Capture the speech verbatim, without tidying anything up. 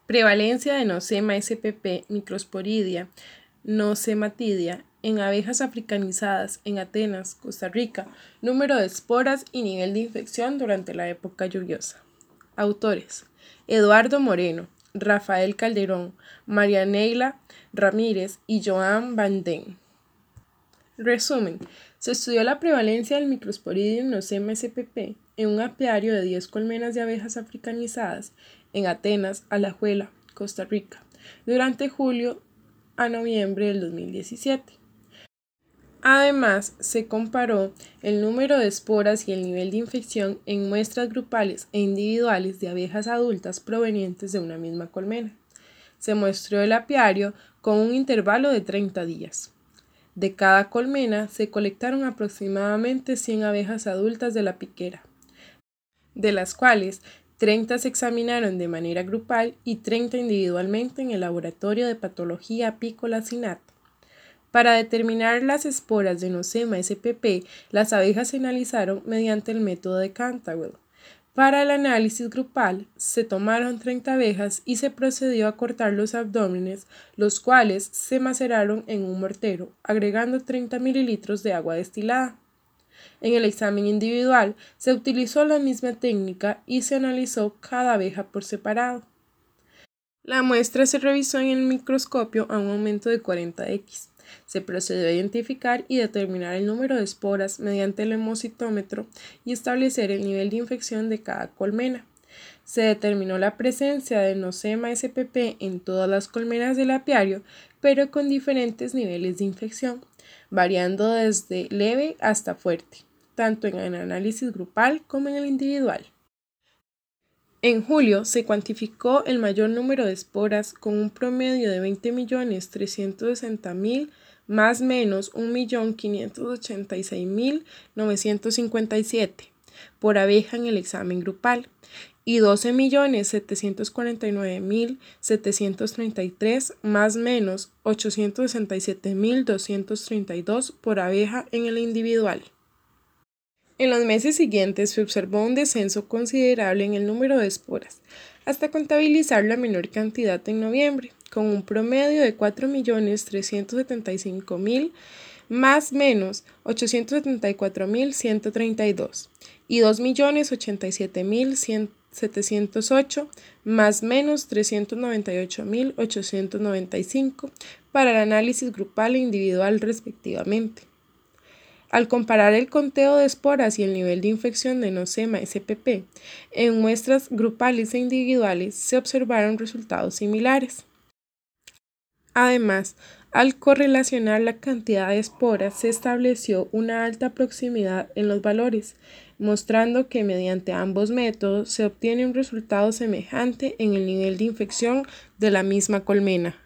Prevalencia de Nosema spp microsporidia nosematidia en abejas africanizadas en Atenas, Costa Rica, número de esporas y nivel de infección durante la época lluviosa. Autores: Eduardo Moreno, Rafael Calderón, Marianela Ramírez y Joan Van Den. Resumen: se estudió la prevalencia del Microsporidium nosema spp en un apiario de diez colmenas de abejas africanizadas en Atenas, Alajuela, Costa Rica, durante julio a noviembre del dos mil diecisiete. Además, se comparó el número de esporas y el nivel de infección en muestras grupales e individuales de abejas adultas provenientes de una misma colmena. Se mostró el apiario con un intervalo de treinta días. De cada colmena se colectaron aproximadamente cien abejas adultas de la piquera, de las cuales treinta se examinaron de manera grupal y treinta individualmente en el laboratorio de patología apícola SINAT. Para determinar las esporas de Nosema spp, las abejas se analizaron mediante el método de Cantwell. Para el análisis grupal, se tomaron treinta abejas y se procedió a cortar los abdómenes, los cuales se maceraron en un mortero, agregando treinta mililitros de agua destilada. En el examen individual, se utilizó la misma técnica y se analizó cada abeja por separado. La muestra se revisó en el microscopio a un aumento de cuarenta equis. Se procedió a identificar y determinar el número de esporas mediante el hemocitómetro y establecer el nivel de infección de cada colmena. Se determinó la presencia de Nosema spp en todas las colmenas del apiario, pero con diferentes niveles de infección, variando desde leve hasta fuerte, tanto en el análisis grupal como en el individual. En julio se cuantificó el mayor número de esporas con un promedio de veinte millones trescientos sesenta mil más menos un millón quinientos ochenta y seis mil novecientos cincuenta y siete por abeja en el examen grupal y doce millones setecientos cuarenta y nueve mil setecientos treinta y tres más menos ochocientos sesenta y siete mil doscientos treinta y dos por abeja en el individual. En los meses siguientes se observó un descenso considerable en el número de esporas, hasta contabilizar la menor cantidad en noviembre, con un promedio de cuatro millones trescientos setenta y cinco mil más menos ochocientos setenta y cuatro mil ciento treinta y dos y dos millones ochenta y siete mil setecientos ocho más menos trescientos noventa y ocho mil ochocientos noventa y cinco para el análisis grupal e individual respectivamente. Al comparar el conteo de esporas y el nivel de infección de Nosema spp en muestras grupales e individuales, se observaron resultados similares. Además, al correlacionar la cantidad de esporas, se estableció una alta proximidad en los valores, mostrando que mediante ambos métodos se obtiene un resultado semejante en el nivel de infección de la misma colmena.